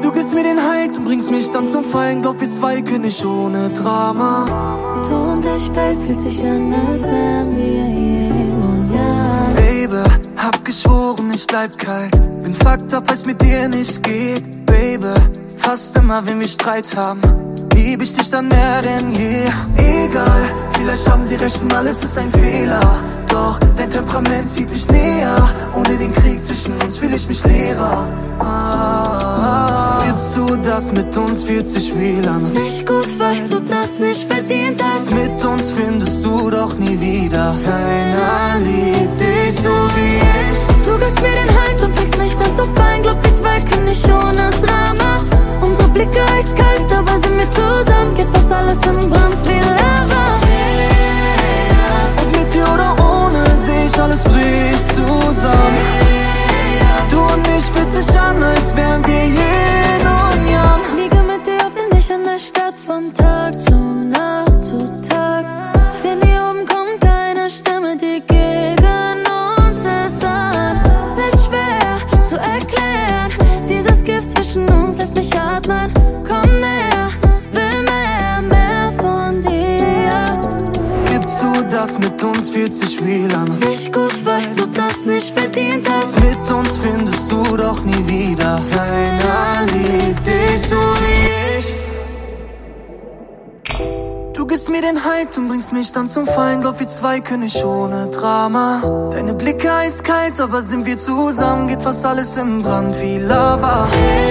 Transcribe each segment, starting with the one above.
Du gibst mir den Halt und bringst mich dann zum Fallen. Glaub, wir zwei können nicht ohne Drama. Du und ich, Babe, fühlt sich an, als wären wir Yin und Yang. Baby, hab geschworen, ich bleib kalt. Bin fucked up, weil's mit dir nicht geht. Baby, fast immer, wenn wir Streit haben, lieb ich dich dann mehr denn je. Egal, vielleicht haben sie recht und alles ist ein Fehler. Doch dein Temperament zieht mich näher. Ohne den Krieg zwischen uns fühl ich mich leerer. Gib zu, das mit uns fühlt sich real an. Nicht gut, weil du das nicht verdient hast. Mit uns findest du doch nie wieder. Keiner liebt dich so wie ich. Du gibst mir den Halt und bringst mich dann so fein. Glaub, wir zwei können nicht ohne Drama. Unsere Blicke eiskalt, aber sind wir zusammen, geht fast alles im Brand wie Lava. Ob mit dir oder ohne, seh ich, alles bricht zusammen. Du und ich, fühlt sich an, als wären wir Yin und Yang. Liege mit dir auf den Dächern der Stadt, von Tag zu Nacht zu Tag. Denn hier oben kommt keine Stimme, die gegen uns ist an. Wird schwer zu erklären, dieses Gift zwischen uns lässt mich atmen. Komm näher, will mehr von dir. Gib zu, das mit uns fühlt sich real an. Nicht gut, weil du das nicht verdient hast. Mit uns findest du doch nie wieder. Keiner liebt dich so wie ich. Du gibst mir den Halt und bringst mich dann zum Fallen. Glaub, wir zwei können nicht ohne Drama. Deine Blicke eiskalt, aber sind wir zusammen, geht fast alles im Brand wie Lava.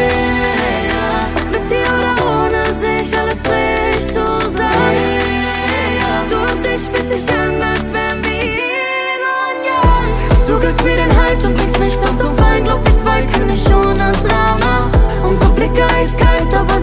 Mit dir oder ohne, seh ich, alles bricht zusammen. Du und ich, fühlt sich an, als wären wir Yin und Yang. Du gibst mir den Halt und bringst mich dann zum Fallen. Glaub, wir zwei können nicht ohne Drama. Unsere Blicke eiskalt, aber